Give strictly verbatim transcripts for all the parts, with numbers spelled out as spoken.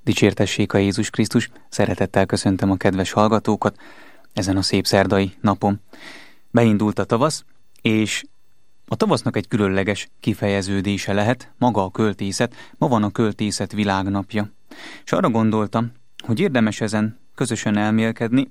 Dicsértessék a Jézus Krisztus, szeretettel köszöntöm a kedves hallgatókat ezen a szép szerdai napon. Beindult a tavasz, és a tavasznak egy különleges kifejeződése lehet maga a költészet. Ma van a költészet világnapja. És arra gondoltam, hogy érdemes ezen közösen elmélkedni,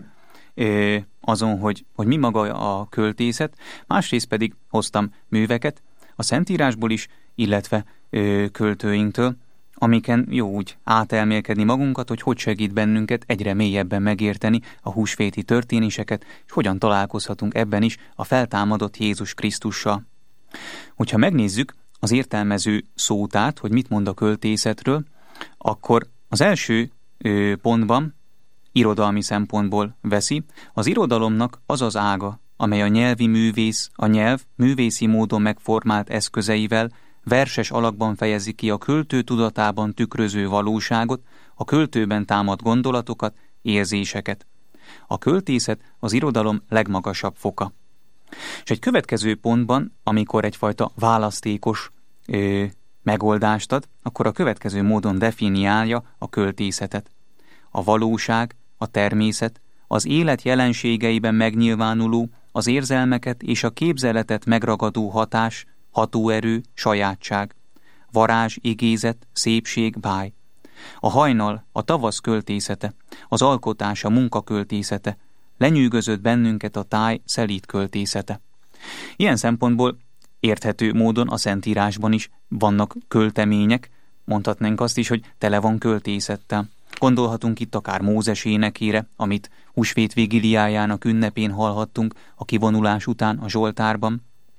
azon, hogy, hogy mi maga a költészet, másrészt pedig hoztam műveket a Szentírásból is, illetve ö, költőinktől, amiken jó úgy átelmélkedni magunkat, hogy hogy segít bennünket egyre mélyebben megérteni a húsvéti történéseket, és hogyan találkozhatunk ebben is a feltámadott Jézus Krisztussal. Hogyha megnézzük az értelmező szótárt, hogy mit mond a költészetről, akkor az első ö, pontban irodalmi szempontból veszi, az irodalomnak az az ága, amely a nyelvi művész, a nyelv művészi módon megformált eszközeivel verses alakban fejezi ki a költő tudatában tükröző valóságot, a költőben támad gondolatokat, érzéseket. A költészet az irodalom legmagasabb foka. És egy következő pontban, amikor egyfajta választékos ö, megoldást ad, akkor a következő módon definiálja a költészetet. A valóság, a természet, az élet jelenségeiben megnyilvánuló, az érzelmeket és a képzeletet megragadó hatás, hatóerő, sajátság, varázs, igézet, szépség, báj. A hajnal, a tavasz költészete, az alkotás, a munka költészete, lenyűgözött bennünket a táj szelíd költészete. Ilyen szempontból érthető módon a Szentírásban is vannak költemények, mondhatnánk azt is, hogy tele van költészettel. Gondolhatunk itt akár Mózes énekére, amit húsvét vigiliájának ünnepén hallhattunk a kivonulás után a Zsoltárban.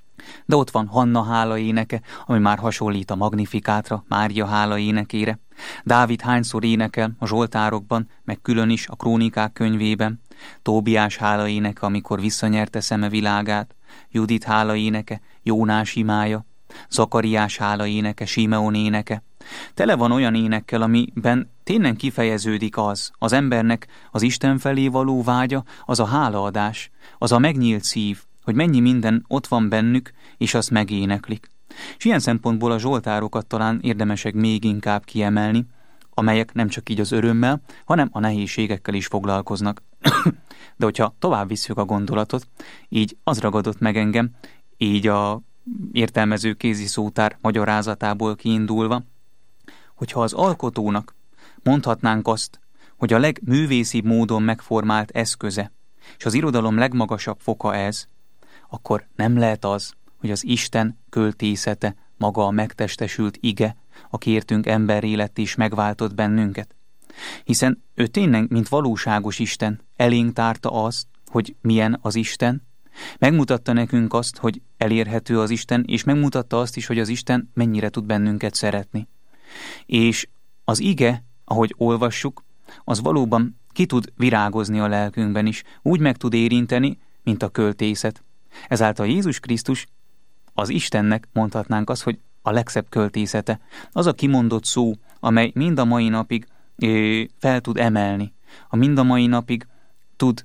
De ott van Hanna hála éneke, ami már hasonlít a Magnifikátra, Mária hála énekére. Dávid hányszor énekel a Zsoltárokban, meg külön is a Krónikák könyvében. Tóbiás hála éneke, amikor visszanyerte szeme világát. Judit hála éneke, Jónás imája. Zakariás hála éneke, Simeon éneke. Tele van olyan énekkel, amiben tényleg kifejeződik az, az embernek az Isten felé való vágya, az a hálaadás, az a megnyílt szív, hogy mennyi minden ott van bennük, és azt megéneklik. És ilyen szempontból a zsoltárokat talán érdemesek még inkább kiemelni, amelyek nem csak így az örömmel, hanem a nehézségekkel is foglalkoznak. De hogyha tovább visszük a gondolatot, így az ragadott meg engem, így a értelmező kézi szótár magyarázatából kiindulva, hogyha az alkotónak mondhatnánk azt, hogy a legművészibb módon megformált eszköze, és az irodalom legmagasabb foka ez, akkor nem lehet az, hogy az Isten költészete maga a megtestesült ige, aki értünk emberré lett és megváltott bennünket. Hiszen ő tényleg, mint valóságos Isten, elénk tárta azt, hogy milyen az Isten, megmutatta nekünk azt, hogy elérhető az Isten, és megmutatta azt is, hogy az Isten mennyire tud bennünket szeretni. És az ige, ahogy olvassuk, az valóban ki tud virágozni a lelkünkben is, úgy meg tud érinteni, mint a költészet. Ezáltal Jézus Krisztus az Istennek mondhatnánk azt, hogy a legszebb költészete. Az a kimondott szó, amely mind a mai napig ö, fel tud emelni, a mind a mai napig tud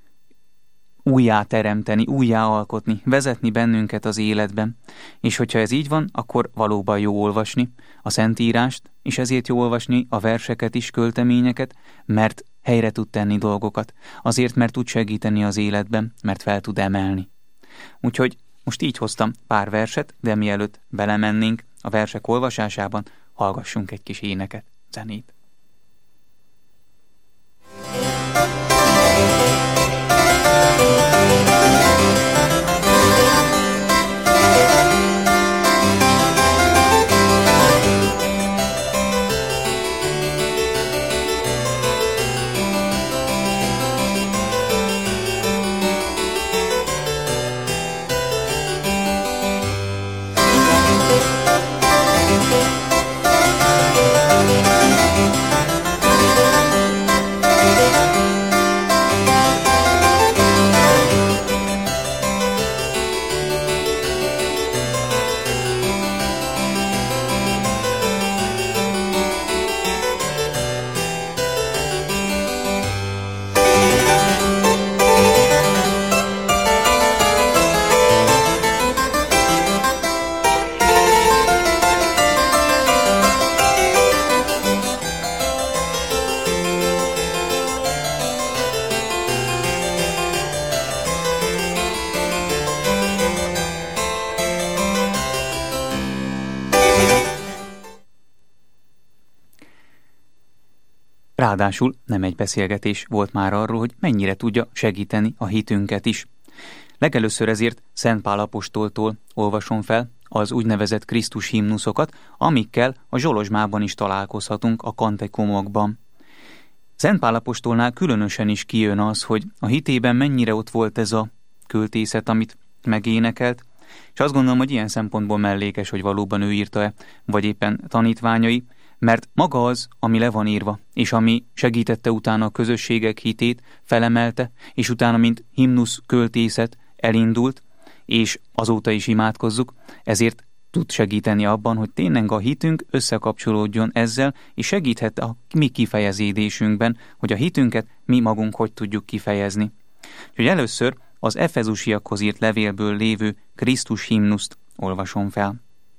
újjá teremteni, újjá alkotni, vezetni bennünket az életben. És hogyha ez így van, akkor valóban jó olvasni a Szentírást, és ezért jó olvasni a verseket is, költeményeket, mert helyre tud tenni dolgokat. Azért, mert tud segíteni az életben, mert fel tud emelni. Úgyhogy most így hoztam pár verset, de mielőtt belemennénk a versek olvasásában, hallgassunk egy kis éneket, zenét. Ráadásul nem egy beszélgetés volt már arról, hogy mennyire tudja segíteni a hitünket is. Legelőször ezért Szent Pál apostoltól olvasom fel az úgynevezett Krisztus himnuszokat, amikkel a Zsolozsmában is találkozhatunk a kantikumokban. Szent Pál apostolnál különösen is kijön az, hogy a hitében mennyire ott volt ez a költészet, amit megénekelt, és azt gondolom, hogy ilyen szempontból mellékes, hogy valóban ő írta-e, vagy éppen tanítványai, mert maga az, ami le van írva, és ami segítette utána a közösségek hitét, felemelte, és utána, mint himnusz költészet elindult, és azóta is imádkozzuk, ezért tud segíteni abban, hogy tényleg a hitünk összekapcsolódjon ezzel, és segíthet a mi kifejeződésünkben, hogy a hitünket mi magunk hogy tudjuk kifejezni. Úgyhogy először az efezusiakhoz írt levélből lévő Krisztus himnuszt olvasom fel.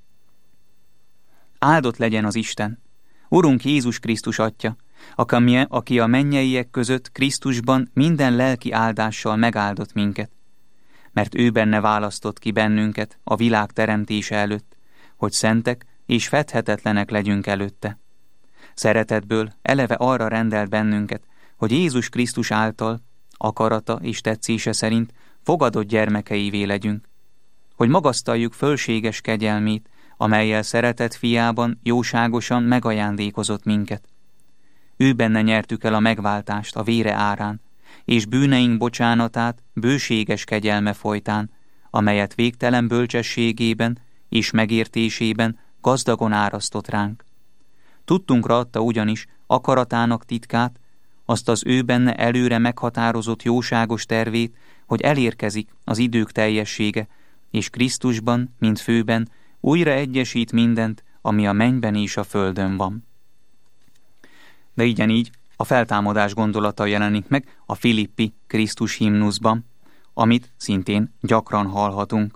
Áldott legyen az Isten, Urunk Jézus Krisztus Atya, aki a mennyeiek között Krisztusban minden lelki áldással megáldott minket, mert ő benne választott ki bennünket a világ teremtése előtt, hogy szentek és fedhetetlenek legyünk előtte. Szeretetből eleve arra rendelt bennünket, hogy Jézus Krisztus által, akarata és tetszése szerint fogadott gyermekeivé legyünk, hogy magasztaljuk fölséges kegyelmét, amellyel szeretett fiában jóságosan megajándékozott minket. Ő benne nyertük el a megváltást a vére árán, és bűneink bocsánatát bőséges kegyelme folytán, amelyet végtelen bölcsességében és megértésében gazdagon árasztott ránk. Tudtunkra adta ugyanis akaratának titkát, azt az ő benne előre meghatározott jóságos tervét, hogy elérkezik az idők teljessége, és Krisztusban, mint főben, újra egyesít mindent, ami a mennyben és a földön van. De így a feltámadás gondolata jelenik meg a Filippi Krisztus himnuszban, amit szintén gyakran hallhatunk.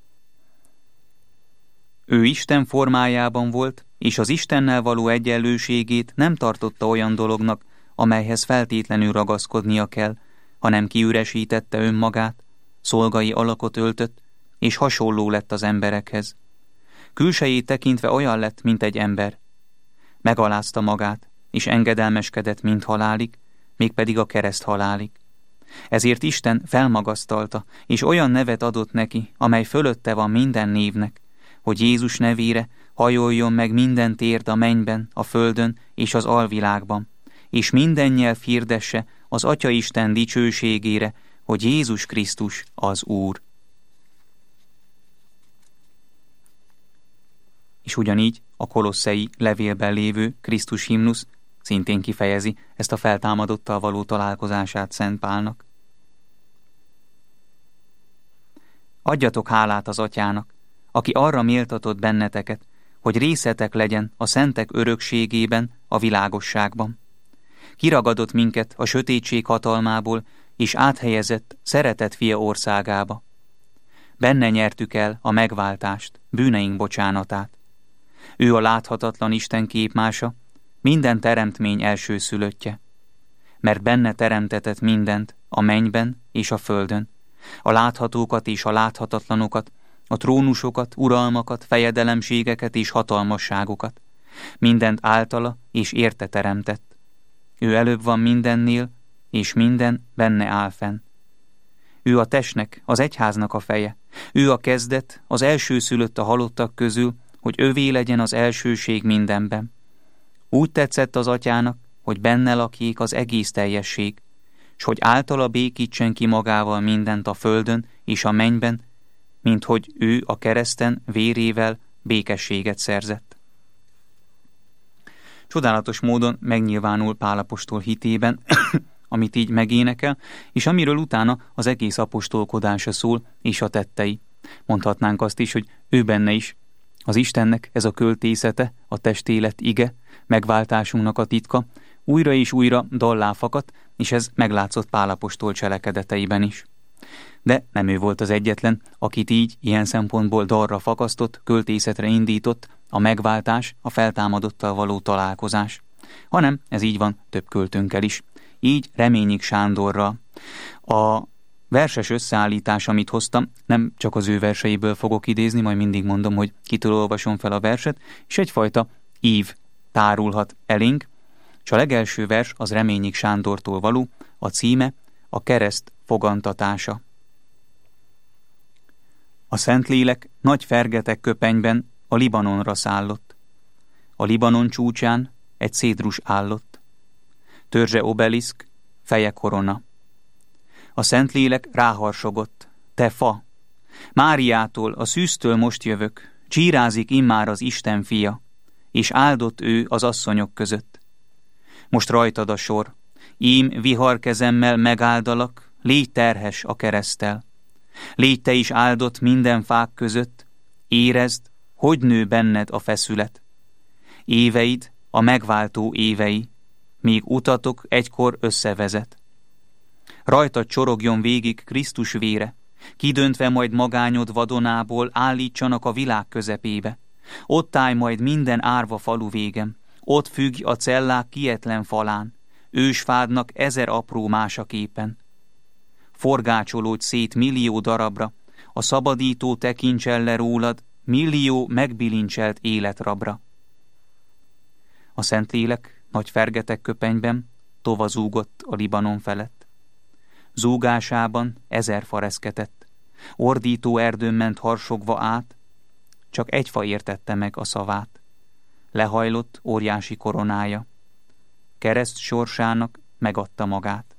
Ő Isten formájában volt, és az Istennel való egyenlőségét nem tartotta olyan dolognak, amelyhez feltétlenül ragaszkodnia kell, hanem kiüresítette önmagát, szolgai alakot öltött, és hasonló lett az emberekhez. Külsejét tekintve olyan lett, mint egy ember. Megalázta magát, és engedelmeskedett mind halálig, mégpedig a kereszt halálig. Ezért Isten felmagasztalta, és olyan nevet adott neki, amely fölötte van minden névnek, hogy Jézus nevére hajoljon meg minden térd a mennyben, a földön és az alvilágban, és minden nyelv hirdesse az Atya Isten dicsőségére, hogy Jézus Krisztus az Úr. És ugyanígy a kolosszei levélben lévő Krisztus himnusz szintén kifejezi ezt a feltámadottal való találkozását Szent Pálnak. Adjatok hálát az Atyának, aki arra méltatott benneteket, hogy részetek legyen a szentek örökségében, a világosságban. Kiragadott minket a sötétség hatalmából, és áthelyezett szeretett fia országába. Benne nyertük el a megváltást, bűneink bocsánatát. Ő a láthatatlan Isten képmása, minden teremtmény elsőszülöttje. Mert benne teremtetett mindent, a mennyben és a földön, a láthatókat és a láthatatlanokat, a trónusokat, uralmakat, fejedelemségeket és hatalmasságokat. Mindent általa és érte teremtett. Ő előbb van mindennél, és minden benne áll fenn. Ő a testnek, az egyháznak a feje. Ő a kezdet, az elsőszülött a halottak közül, hogy övé legyen az elsőség mindenben. Úgy tetszett az Atyának, hogy benne lakjék az egész teljesség, s hogy általa békítsen ki magával mindent a földön és a mennyben, mint hogy ő a kereszten vérével békességet szerzett. Csodálatos módon megnyilvánul Pál apostol hitében, amit így megénekel, és amiről utána az egész apostolkodása szól, és a tettei. Mondhatnánk azt is, hogy ő benne is az Istennek ez a költészete, a testélet ige, megváltásunknak a titka, újra és újra dallá fakadt, és ez meglátszott Pál apostol cselekedeteiben is. De nem ő volt az egyetlen, akit így, ilyen szempontból dalra fakasztott, költészetre indított a megváltás, a feltámadottal való találkozás, hanem ez így van több költőnkkel is. Így Reményik Sándorral. A verses összeállítás, amit hoztam, nem csak az ő verseiből fogok idézni, majd mindig mondom, hogy kitől olvasom fel a verset, és egyfajta ív tárulhat elénk, S a legelső vers az Reményik Sándortól való, a címe a kereszt fogantatása. A Szentlélek nagy fergetek köpenyben a Libanonra szállott. A Libanon csúcsán egy cédrus állott. Törzse obeliszk, feje korona. A Szentlélek ráharsogott. Te fa! Máriától, a szűztől most jövök, csírázik immár az Isten fia, és áldott ő az asszonyok között. Most rajtad a sor, ím viharkezemmel megáldalak, légy terhes a kereszttel. Légy te is áldott minden fák között, érezd, hogy nő benned a feszület. Éveid a megváltó évei, míg utatok egykor összevezet. Rajtad csorogjon végig Krisztus vére, kidöntve majd magányod vadonából állítsanak a világ közepébe. Ott állj majd minden árva falu végem, ott függj a cellák kietlen falán, ősfádnak ezer apró másaképpen. Forgácsolódj szét millió darabra, a szabadító tekintsel le rólad, millió megbilincselt életrabra. A Szentlélek nagy fergetek köpenyben tova zúgott a Libanon felett. Zúgásában ezer fa reszketett, ordító erdőn ment harsogva át, csak egy fa értette meg a szavát. Lehajlott óriási koronája, kereszt sorsának megadta magát.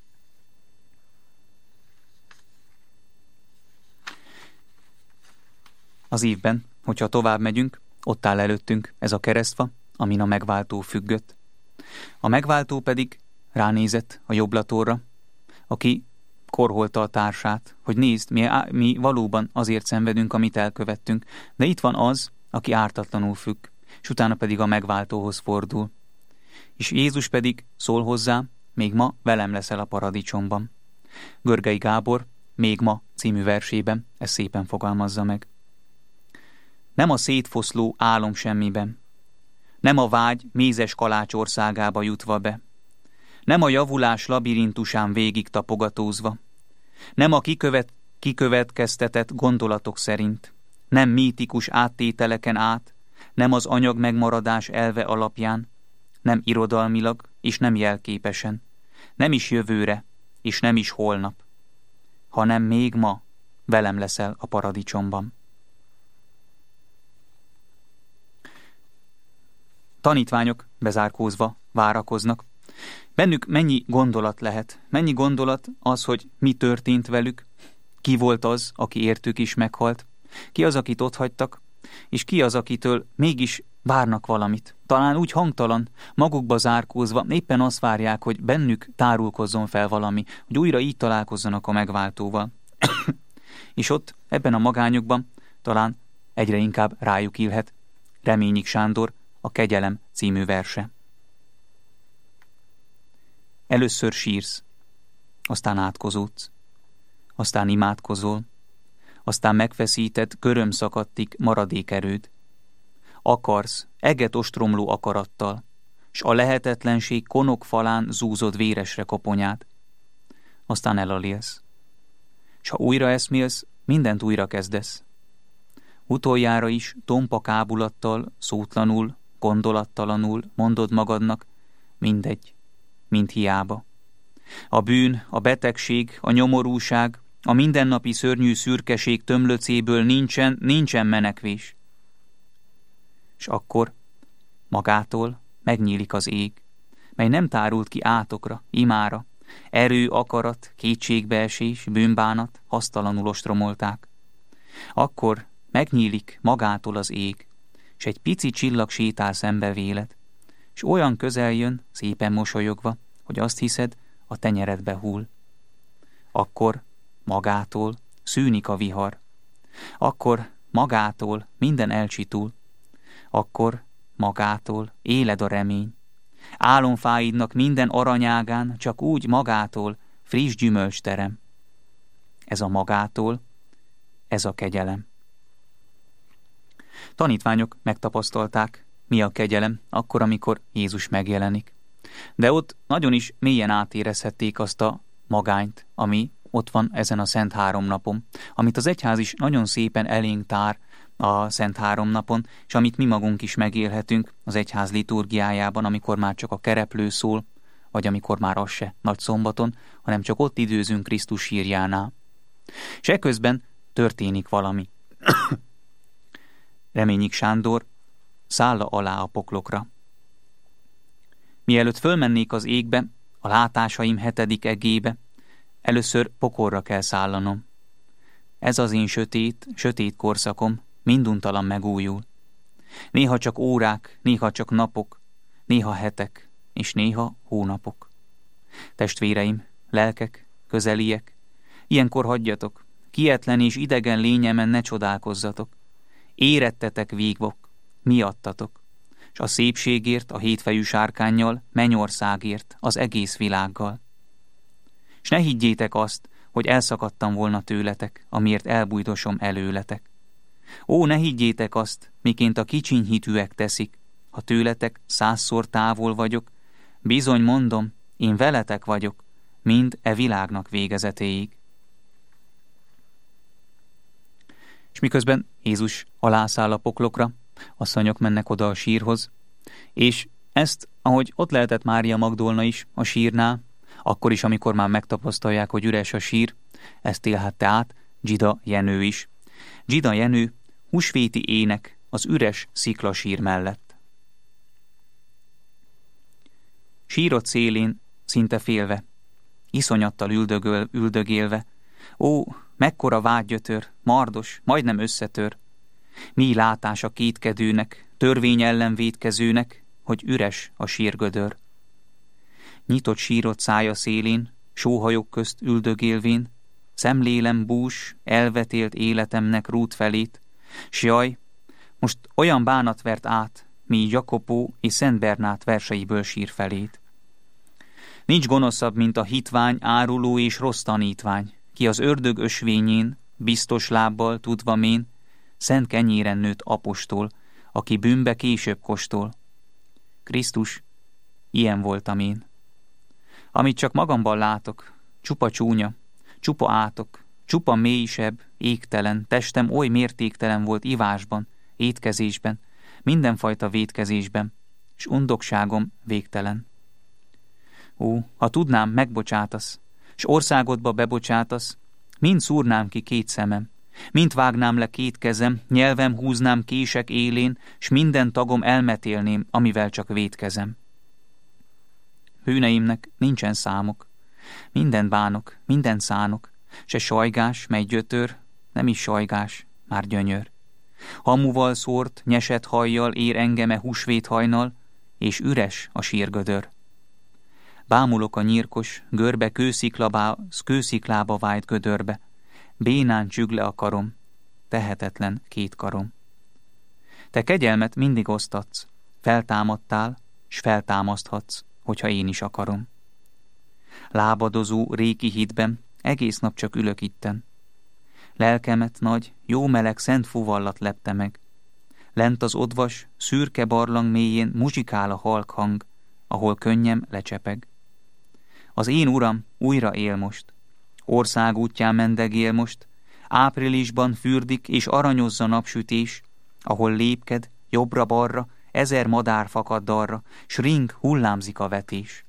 Az ívben, hogyha tovább megyünk, ott áll előttünk ez a keresztfa, amin a megváltó függött. A megváltó pedig ránézett a jobblatorra, aki korholta a társát, hogy nézd, mi, mi valóban azért szenvedünk, amit elkövettünk, de itt van az, aki ártatlanul függ, és utána pedig a megváltóhoz fordul. És Jézus pedig szól hozzá, még ma velem leszel a paradicsomban. Görgei Gábor Még ma című versében ezt szépen fogalmazza meg. Nem a szétfoszló álom semmiben, nem a vágy mézes kalács országába jutva be, nem a javulás labirintusán végig tapogatózva, nem a kikövet, kikövetkeztetett gondolatok szerint, nem mítikus áttételeken át, nem az anyag megmaradás elve alapján, nem irodalmilag és nem jelképesen, nem is jövőre és nem is holnap, hanem még ma velem leszel a paradicsomban. Tanítványok bezárkózva várakoznak. Bennük mennyi gondolat lehet? Mennyi gondolat az, hogy mi történt velük? Ki volt az, aki értük is meghalt? Ki az, akit otthagytak? És ki az, akitől mégis várnak valamit? Talán úgy hangtalan, magukba zárkózva éppen azt várják, hogy bennük tárulkozzon fel valami, hogy újra így találkozzanak a megváltóval. És ott, ebben a magányokban talán egyre inkább rájuk illhet Reményik Sándor a Kegyelem című verse. Először sírsz, aztán átkozódsz, aztán imádkozol, aztán megfeszített, körömszakadtig maradék erőd. Akarsz, eget ostromló akarattal, s a lehetetlenség konok falán zúzod véresre koponyát. Aztán elalélsz. S ha újra eszmélsz, mindent újra kezdesz. Utoljára is tompa kábulattal, szótlanul, gondolattalanul mondod magadnak, mindegy, mind hiába. A bűn, a betegség, a nyomorúság, a mindennapi szörnyű szürkeség tömlöcéből nincsen, nincsen menekvés. És akkor magától megnyílik az ég, mely nem tárult ki átokra, imára, erő, akarat, kétségbeesés, bűnbánat hasztalanul ostromolták. Akkor megnyílik magától az ég, s egy pici csillag sétál szembe véled, s olyan közel jön, szépen mosolyogva, hogy azt hiszed, a tenyeredbe hull. Akkor magától szűnik a vihar. Akkor magától minden elcsitul. Akkor magától éled a remény. Álomfáidnak minden aranyágán csak úgy magától friss gyümölcs terem. Ez a magától, ez a kegyelem. Tanítványok megtapasztalták, mi a kegyelem, akkor, amikor Jézus megjelenik. De ott nagyon is mélyen átérezhették azt a magányt, ami ott van ezen a szent három napon, amit az egyház is nagyon szépen elénk tár, a Szent Háromnapon, és amit mi magunk is megélhetünk az egyház liturgiájában, amikor már csak a kereplő szól, vagy amikor már az se nagy szombaton, hanem csak ott időzünk Krisztus sírjánál. És eközben történik valami. Reményik Sándor szálla alá a poklokra. Mielőtt fölmennék az égbe, a látásaim hetedik egébe, először pokolra kell szállanom. Ez az én sötét, sötét korszakom minduntalan megújul. Néha csak órák, néha csak napok, néha hetek, és néha hónapok. Testvéreim, lelkek, közeliek, ilyenkor hagyjatok, kietlen és idegen lényemen ne csodálkozzatok. Érettetek végvok, miattatok, s a szépségért, a hétfejű sárkánnyal, mennyországért, az egész világgal. S ne higgyétek azt, hogy elszakadtam volna tőletek, amiért elbújtosom előletek. Ó, ne higgyétek azt, miként a kicsiny hitűek teszik, ha tőletek százszor távol vagyok, bizony mondom, én veletek vagyok, mind e világnak végezetéig. És miközben Jézus alászáll a poklokra, asszonyok mennek oda a sírhoz, és ezt, ahogy ott lehetett Mária Magdolna is a sírnál, akkor is, amikor már megtapasztalják, hogy üres a sír, ezt élhette át Dzsida Jenő is. Dzsida Jenő húsvéti ének az üres sziklasír mellett. Sírod szélén, szinte félve, iszonyattal üldögöl, üldögélve, ó, mekkora vágygyötör, mardos, majdnem összetör. Mi látás a kétkedőnek, törvény ellen vétkezőnek, hogy üres a sírgödör. Nyitott sírod szája szélén, sóhajok közt üldögélvén, szemlélem bús, elvetélt életemnek rút felét, s jaj, most olyan bánat vert át, mi Jakobó és Szent Bernát verseiből sír felét. Nincs gonoszabb, mint a hitvány, áruló és rossz tanítvány, ki az ördög ösvényén, biztos lábbal tudva mén, szent kenyéren nőtt apostol, aki bűnbe később kóstol. Krisztus, ilyen voltam én. Amit csak magamban látok, csupa csúnya, csupa átok, csupa mélysebb, égtelen, testem oly mértéktelen volt ivásban, étkezésben, mindenfajta vétkezésben, s undokságom végtelen. Ó, ha tudnám, megbocsátasz, s országodba bebocsátasz, mind szúrnám ki két szemem, mind vágnám le két kezem, nyelvem húznám kések élén, s minden tagom elmetélném, amivel csak vétkezem. Hűneimnek nincsen számok, minden bánok, minden szánok, se sajgás, mely gyötör, nem is sajgás, már gyönyör. Hamuval szórt, nyesett hajjal ér engeme húsvét hajnal, és üres a sírgödör. Bámulok a nyírkos, görbe kősziklába, kősziklába vájt gödörbe, bénán csüg le a karom, tehetetlen két karom. Te kegyelmet mindig osztatsz, feltámadtál, s feltámaszthatsz, hogyha én is akarom. Lábadozó réki hídben egész nap csak ülök itten. Lelkemet nagy, jó meleg szent fuvallat lepte meg. Lent az odvas, szürke barlang mélyén muzsikál a halk hang, ahol könnyem lecsepeg. Az én uram újra él most, ország útján mendegél most, áprilisban fürdik és aranyozza napsütés, ahol lépked, jobbra-balra, ezer madár fakad darra, s ring hullámzik a vetés.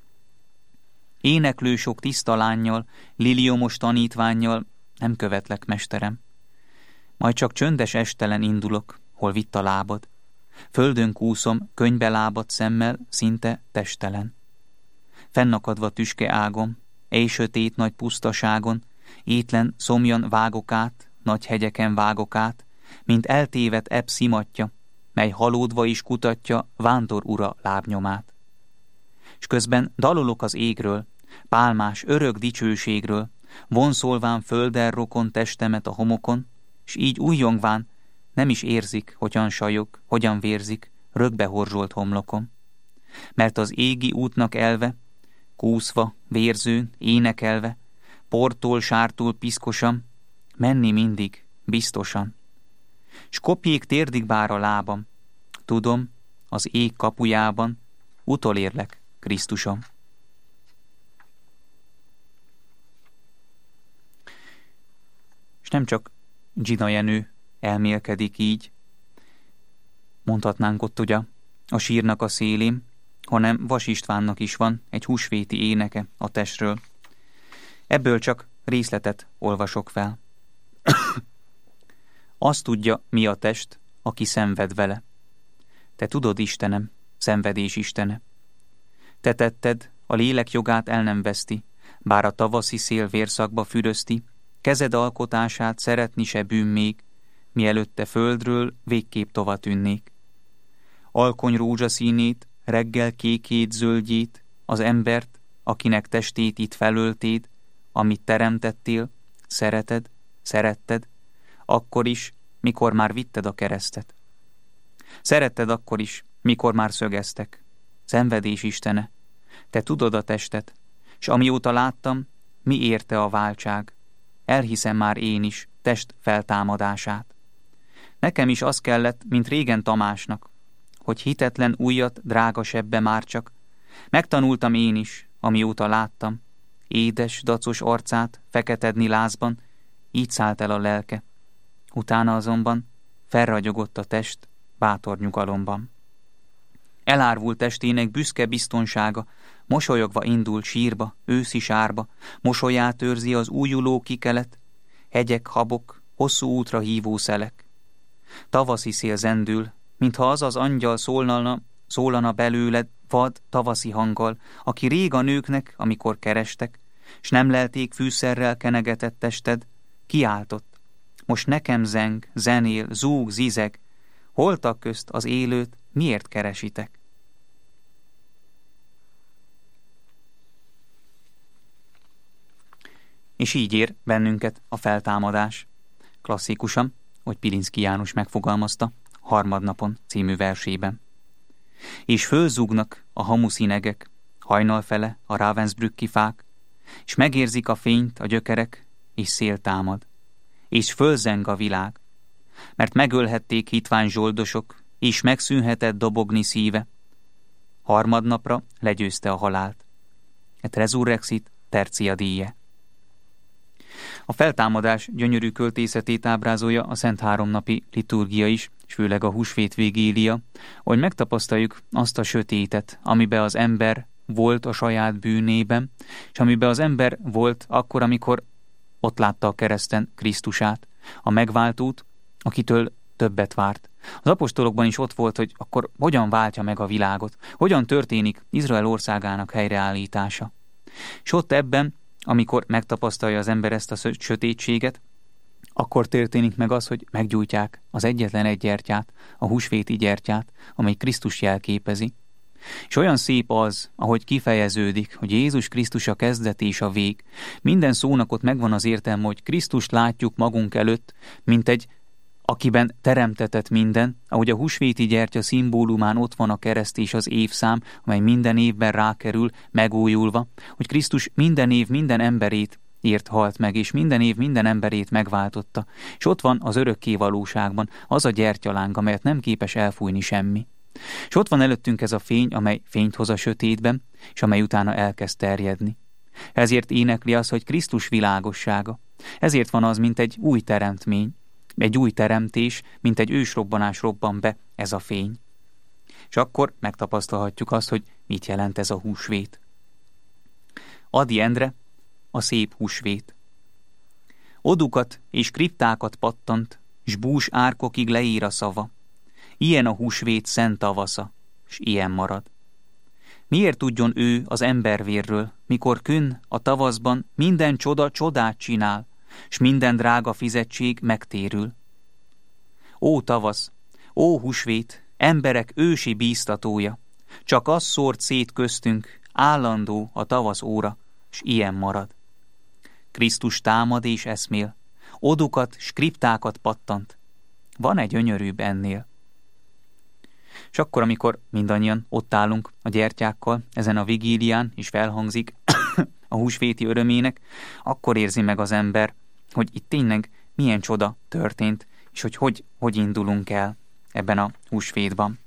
Éneklő sok tiszta lánnyal, liliomos tanítvánnyal nem követlek, mesterem. Majd csak csöndes estelen indulok, hol vitt a lábad. Földön kúszom, könybe lábadt szemmel, szinte testelen. Fennakadva tüske ágom, éj sötét nagy pusztaságon, étlen szomjan vágok át, nagy hegyeken vágok át, mint eltévedt ebb szimatja, mely halódva is kutatja vándor ura lábnyomát. És közben dalolok az égről, pálmás örök dicsőségről, vonszolván földen rokon testemet a homokon, s így újjongván nem is érzik, hogyan sajog, hogyan vérzik, rögbehorzsolt homlokom. Mert az égi útnak elve, kúszva, vérzőn, énekelve, portól, sártól piszkosan, menni mindig, biztosan. S kopjék térdig bár a lábam, tudom, az ég kapujában utolérlek, Krisztusom. És nem csak Dzsida Jenő elmélkedik így mondhatnánk ott ugye a sírnak a szélén, hanem Vas Istvánnak is van egy húsvéti éneke a testről. Ebből csak részletet olvasok fel. Azt tudja, mi a test, aki szenved vele. Te tudod, Istenem, szenvedés istene. Te tetted, a lélek jogát el nem veszti, bár a tavaszi szél vérszakba fürözti, kezed alkotását szeretni se bűn még, mielőtte földről végképp tova tűnnék. Alkony rózsaszínét, reggel kékét, zöldjét, az embert, akinek testét itt felöltéd, amit teremtettél, szereted, szeretted, akkor is, mikor már vitted a keresztet. Szeretted akkor is, mikor már szögeztek. Szenvedés istene, te tudod a testet, s amióta láttam, mi érte a váltság. Elhiszem már én is test feltámadását. Nekem is az kellett, mint régen Tamásnak, hogy hitetlen újat drága sebbe már csak. Megtanultam én is, amióta láttam, édes, dacos arcát feketedni lázban, így szállt el a lelke. Utána azonban felragyogott a test bátor nyugalomban. Elárvult testének büszke biztonsága, mosolyogva indul sírba, őszi sárba, mosolyát őrzi az újuló kikelet, hegyek, habok, hosszú útra hívó szelek. Tavaszi szél zendül, mintha az az angyal szólana, szólana belőled vad tavaszi hanggal, aki rég a nőknek, amikor kerestek, s nem lelték fűszerrel kenegetett tested, kiáltott. Most nekem zeng, zenél, zúg, zizeg, holtak közt az élőt miért keresitek? És így ér bennünket a feltámadás. Klasszikusan, hogy Pilinszky János megfogalmazta, Harmadnapon című versében. És fölzúgnak a hamuszínegek, hajnalfele a Ravensbrücki fák, és megérzik a fényt a gyökerek, és szél támad, és fölzeng a világ, mert megölhették hitvány zsoldosok, és megszűnhetett dobogni szíve. Harmadnapra legyőzte a halált. Et resurrexit tertia die. A feltámadás gyönyörű költészetét ábrázolja a Szent Háromnapi liturgia is, és főleg a húsvét vigília, hogy megtapasztaljuk azt a sötétet, amiben az ember volt a saját bűnében, és amiben az ember volt akkor, amikor ott látta a kereszten Krisztusát, a megváltót, akitől többet várt. Az apostolokban is ott volt, hogy akkor hogyan váltja meg a világot, hogyan történik Izrael országának helyreállítása. És ott ebben, amikor megtapasztalja az ember ezt a sötétséget, akkor történik meg az, hogy meggyújtják az egyetlen egy gyertyát, a húsvéti gyertyát, amely Krisztus jelképezi. És olyan szép az, ahogy kifejeződik, hogy Jézus Krisztus a kezdet és a vég. Minden szónak ott megvan az értelme, hogy Krisztust látjuk magunk előtt, mint egy, akiben teremtetett minden, ahogy a húsvéti gyertya szimbólumán ott van a kereszt és az évszám, amely minden évben rákerül, megújulva, hogy Krisztus minden év minden emberét ért halt meg, és minden év minden emberét megváltotta. És ott van az örökké valóságban az a gyertyaláng, amelyet nem képes elfújni semmi. És ott van előttünk ez a fény, amely fényt hoz a sötétben, és amely utána elkezd terjedni. Ezért énekli az, hogy Krisztus világossága. Ezért van az, mint egy új teremtmény, egy új teremtés, mint egy ősrobbanás robban be ez a fény. És akkor megtapasztalhatjuk azt, hogy mit jelent ez a húsvét. Ady Endre, a szép húsvét. Odukat és kriptákat pattant, s bús árkokig leír a szava. Ilyen a húsvét szent tavasza, s ilyen marad. Miért tudjon ő az embervérről, mikor künn a tavaszban minden csoda csodát csinál, s minden drága fizetség megtérül? Ó tavasz, ó húsvét, emberek ősi bíztatója, csak az szórt szét köztünk, állandó a tavasz óra, s ilyen marad. Krisztus támad és eszmél, odukat, skriptákat pattant. Van egy gyönyörűbb ennél. És akkor, amikor mindannyian ott állunk a gyertyákkal, ezen a vigílián, és felhangzik a húsvéti örömének, akkor érzi meg az ember, hogy itt tényleg milyen csoda történt, és hogy hogy, hogy indulunk el ebben a húsvétban.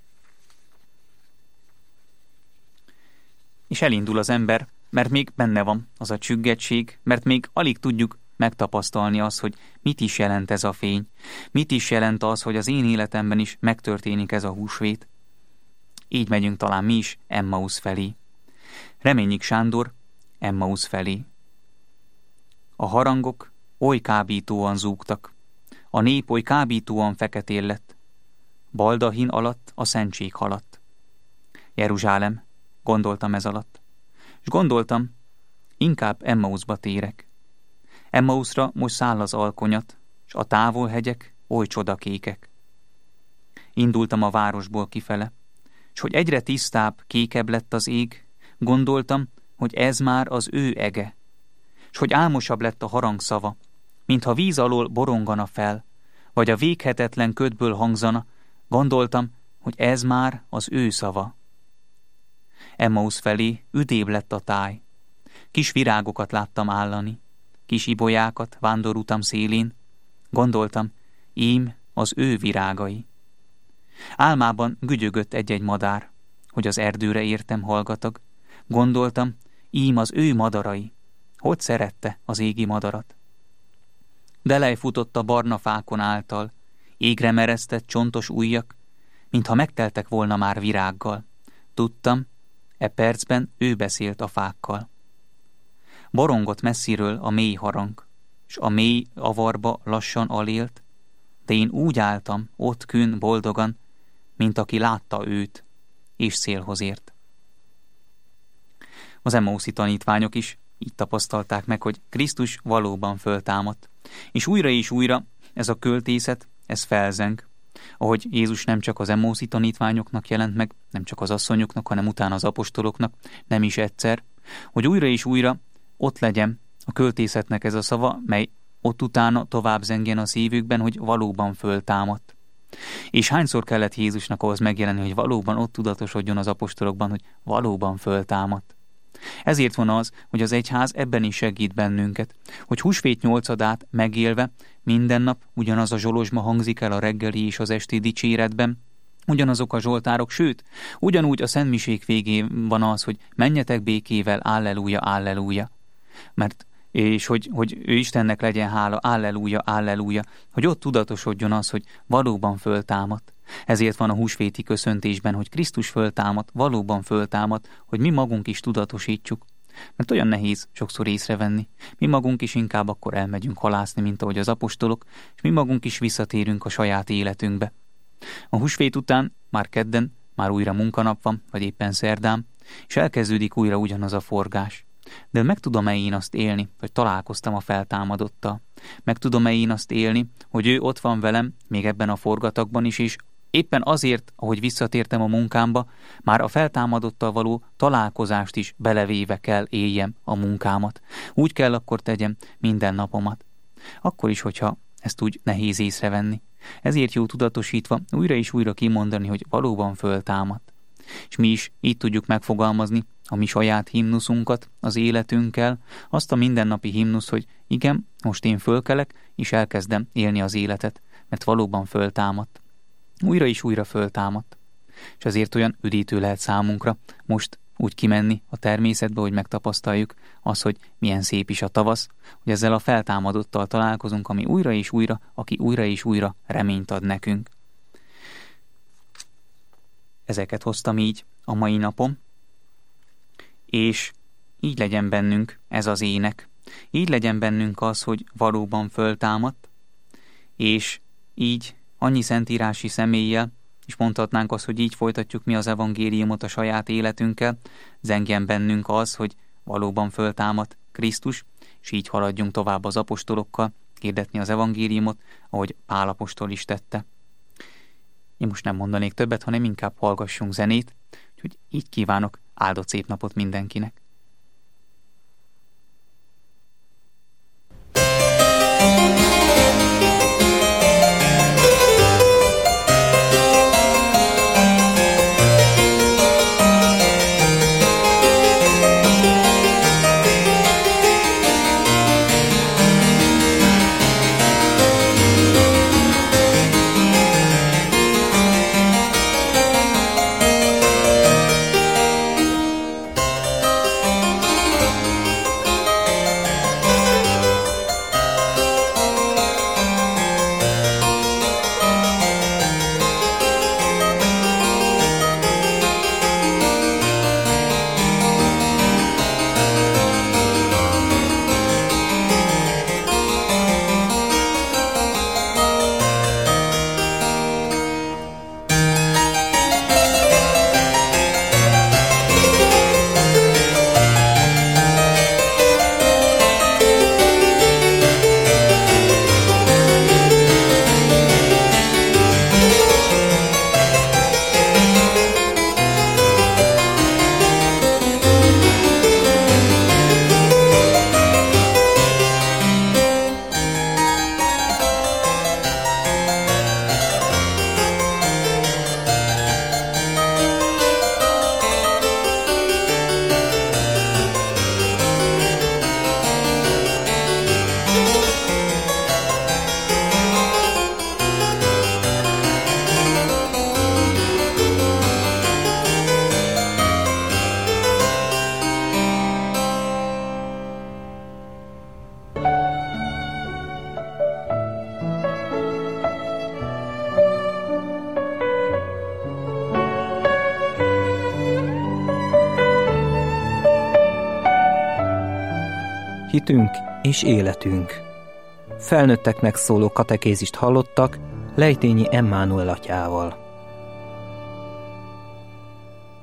És elindul az ember, mert még benne van az a csüggettség, mert még alig tudjuk megtapasztalni azt, hogy mit is jelent ez a fény, mit is jelent az, hogy az én életemben is megtörténik ez a húsvét. Így megyünk talán mi is Emmausz felé. Reményik Sándor Emmausz felé. A harangok oly kábítóan zúgtak, a nép oly kábítóan feketén lett, baldahin alatt a szentség haladt. Jeruzsálem, gondoltam ez alatt, és gondoltam, inkább Emmauszba térek. Emmauszra most száll az alkonyat, s a távol hegyek oly csodakékek. Indultam a városból kifele, s hogy egyre tisztább, kékebb lett az ég, gondoltam, hogy ez már az ő ege, s hogy álmosabb lett a harangszava, mintha víz alól borongana fel, vagy a véghetetlen ködből hangzana, gondoltam, hogy ez már az ő szava. Emmausz felé üdébb lett a táj. Kis virágokat láttam állani, kis ibolyákat vándorutam szélén, gondoltam, ím az ő virágai. Álmában gügyögött egy-egy madár, hogy az erdőre értem hallgatag, gondoltam, ím az ő madarai, hogy szerette az égi madarat. Delej futott a barna fákon által, égre meresztett csontos ujjak, mintha megteltek volna már virággal. Tudtam, e percben ő beszélt a fákkal. Borongott messziről a mély harang, s a mély avarba lassan alélt, de én úgy álltam, ott kün boldogan, mint aki látta őt, és célhoz ért. Az emmauszi tanítványok is így tapasztalták meg, hogy Krisztus valóban föltámadt, és újra és újra ez a költészet, ez felzeng, ahogy Jézus nem csak az emmauszi tanítványoknak jelent meg, nem csak az asszonyoknak, hanem utána az apostoloknak, nem is egyszer, hogy újra és újra ott legyen a költészetnek ez a szava, mely ott utána tovább zengjen a szívükben, hogy valóban föltámadt. És hányszor kellett Jézusnak ahhoz megjelenni, hogy valóban ott tudatosodjon az apostolokban, hogy valóban föltámadt. Ezért van az, hogy az egyház ebben is segít bennünket, hogy húsvét nyolcadát megélve minden nap ugyanaz a zsolozsma hangzik el a reggeli és az esti dicséretben, ugyanazok a zsoltárok, sőt, ugyanúgy a szentmisék végén van az, hogy menjetek békével, alleluja, alleluja. Mert és hogy, hogy ő Istennek legyen hála, alleluja, alleluja, hogy ott tudatosodjon az, hogy valóban föltámadt. Ezért van a húsvéti köszöntésben, hogy Krisztus föltámadt, valóban föltámadt, hogy mi magunk is tudatosítsuk. Mert olyan nehéz sokszor észrevenni. Mi magunk is inkább akkor elmegyünk halászni, mint ahogy az apostolok, és mi magunk is visszatérünk a saját életünkbe. A húsvét után, már kedden, már újra munkanap van, vagy éppen szerdán, és elkezdődik újra ugyanaz a forgás. De meg tudom-e én azt élni, hogy találkoztam a feltámadottal? Meg tudom-e én azt élni, hogy ő ott van velem, még ebben a forgatagban is, és éppen azért, ahogy visszatértem a munkámba, már a feltámadottal való találkozást is belevéve kell éljem a munkámat. Úgy kell akkor tegyem minden napomat. Akkor is, hogyha ezt úgy nehéz észrevenni. Ezért jó tudatosítva újra és újra kimondani, hogy valóban föltámadt. És mi is így tudjuk megfogalmazni a mi saját himnuszunkat az életünkkel, azt a mindennapi himnusz, hogy igen, most én fölkelek, és elkezdem élni az életet, mert valóban föltámadt. Újra és újra föltámadt. És ezért olyan üdítő lehet számunkra most úgy kimenni a természetbe, hogy megtapasztaljuk az, hogy milyen szép is a tavasz, hogy ezzel a feltámadottal találkozunk, ami újra és újra, aki újra és újra reményt ad nekünk. Ezeket hoztam így a mai napon, és így legyen bennünk ez az ének. Így legyen bennünk az, hogy valóban föltámadt, és így annyi szentírási személlyel, és mondhatnánk azt, hogy így folytatjuk mi az evangéliumot a saját életünkkel, zengjen bennünk az, hogy valóban föltámadt Krisztus, és így haladjunk tovább az apostolokkal, hirdetni az evangéliumot, ahogy Pál apostol is tette. Én most nem mondanék többet, hanem inkább hallgassunk zenét, úgyhogy így kívánok áldott szép napot mindenkinek. hitünk és életünk. Felnőtteknek szóló katekézist hallottak Lejtényi Emmánuel atyával.